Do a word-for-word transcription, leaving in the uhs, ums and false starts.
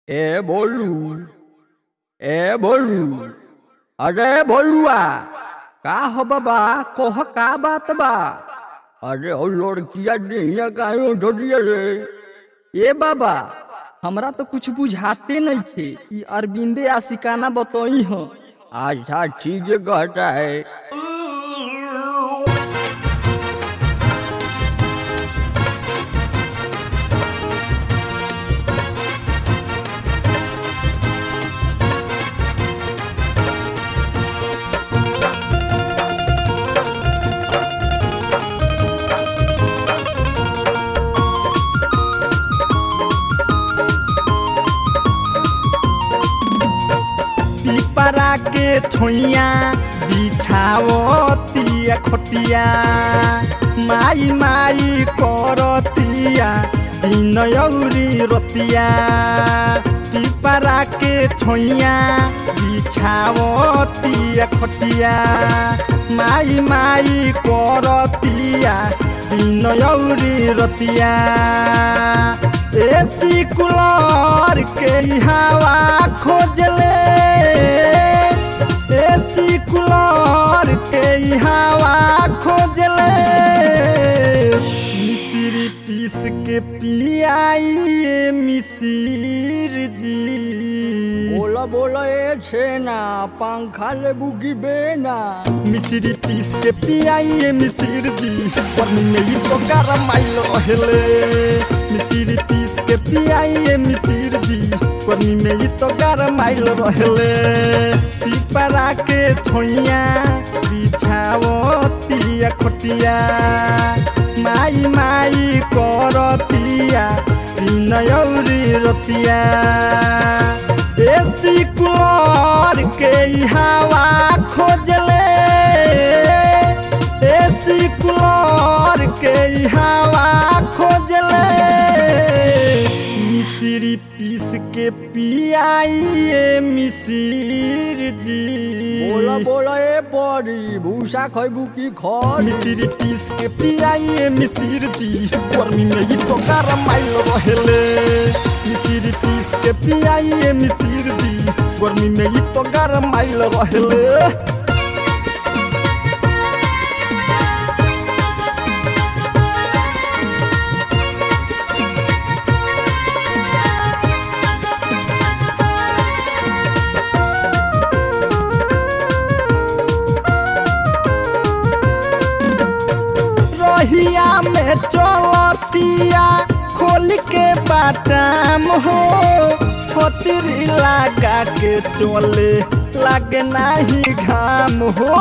ए बोलू ए बोलू अरे बोलुआ का हो बाबा कोह का बात बा। अरे ओ लड़किया देहिया काहे धोरिया रे। ए बाबा हमरा तो कुछ बुझाते नहीं थे। ई अरविंदे आशिकाना बतई हो। अच्छा ठीक है कहता है। पिपरा के छोइया बिछावतिया खोटिया माई माई करतिया दिन औरी रतिया। पिपरा के छोइया बिछावतिया खोटिया माई माई करतिया दिन औरी रतिया। एसी कुलर के हवा खोजले एसी कुलर के हवा खोजले मिश्री पीस के पियाइए मिसिर जी। बोला बोला ए छेना पंखा ले बुगी बेना। मिश्री पीस के पियाइए मिसिर जी पानी में ही तो गरम आइल रहले। मिश्री पीस के पियाइए मिसिर जी पानी में ही तो गरम आइल रहले। पिपरा के छोइया बिछावतिया खोटिया माई माई करतिया दिन औरी रतिया। एसी कुलर के हवा खोजले एसी कुलर के हवा खोजले मिश्री पीस के पियाइए मिसिर जी। बोला बोला ए परी भूसा खैबू की खर। मिश्री पीस के पियाइए मिसिर जी गर्मी में ही तो गरम आइल रहले। मिश्री पीस के पियाइए मिसिर जी गर्मी में ही तो गरम आइल रहले। रहिया में चलतिया खोल के बाटाम हो छतरी लगा के चले लगे नहीं घाम हो।